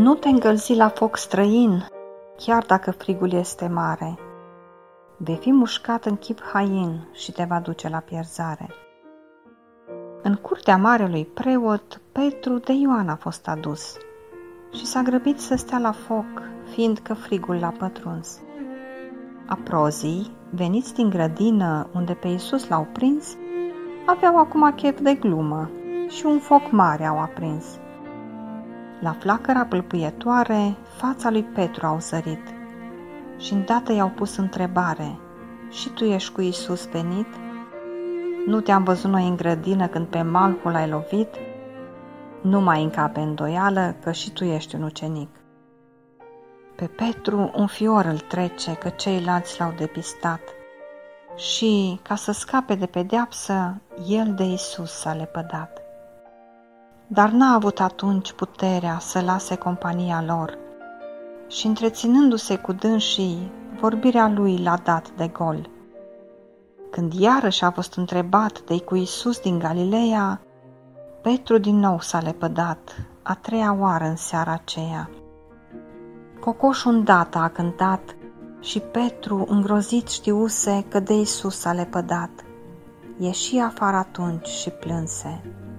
Nu te încălzi la foc străin, chiar dacă frigul este mare. Vei fi mușcat în chip hain și te va duce la pierzare. În curtea marelui preot, Petru de Ioan a fost adus și s-a grăbit să stea la foc, fiindcă frigul l-a pătruns. Aprozii, veniți din grădină unde pe Iisus l-au prins, aveau acum chef de glumă și un foc mare au aprins. La flacăra pâlpâietoare, fața lui Petru au sărit și îndată i-au pus întrebare: și tu ești cu Iisus venit? Nu te-am văzut noi în grădină când pe malhul ai lovit? Nu mai încape îndoială că și tu ești un ucenic. Pe Petru un fior îl trece că ceilalți l-au depistat și, ca să scape de pedeapsă, el de Iisus s-a lepădat. Dar n-a avut atunci puterea să lase compania lor și, întreținându-se cu dânsii, vorbirea lui l-a dat de gol. Când iarăși a fost întrebat de-i cu Iisus din Galileea, Petru din nou s-a lepădat, a treia oară în seara aceea. Cocoșul îndată a cântat și Petru, îngrozit, știuse că de Iisus s-a lepădat. Ieși afară atunci și plânse.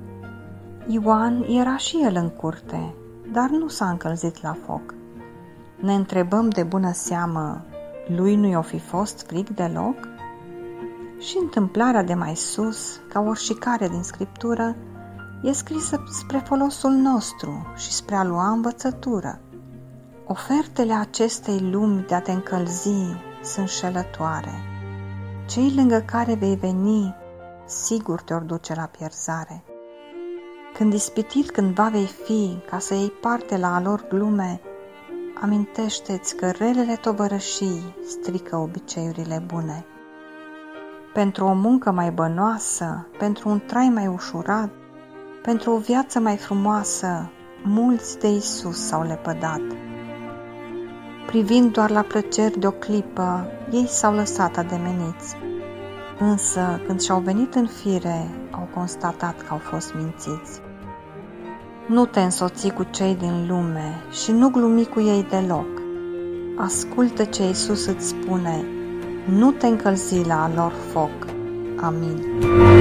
Ioan era și el în curte, dar nu s-a încălzit la foc. Ne întrebăm de bună seamă, lui nu i-o fi fost frig deloc? Și întâmplarea de mai sus, ca oricare din Scriptură, e scrisă spre folosul nostru și spre a lua învățătură. Ofertele acestei lumi de a te încălzi sunt șelătoare. Cei lângă care vei veni, sigur te-or duce la pierzare. Când ispitit cândva vei fi, ca să iei parte la a lor glume, amintește-ți că relele tovărășii strică obiceiurile bune. Pentru o muncă mai bănoasă, pentru un trai mai ușurat, pentru o viață mai frumoasă, mulți de Iisus s-au lepădat. Privind doar la plăceri de o clipă, ei s-au lăsat ademeniți, însă când și-au venit în fire, au constatat că au fost mințiți. Nu te însoți cu cei din lume și nu glumi cu ei deloc. Ascultă ce Iisus îți spune, nu te încălzi la a lor foc. Amin.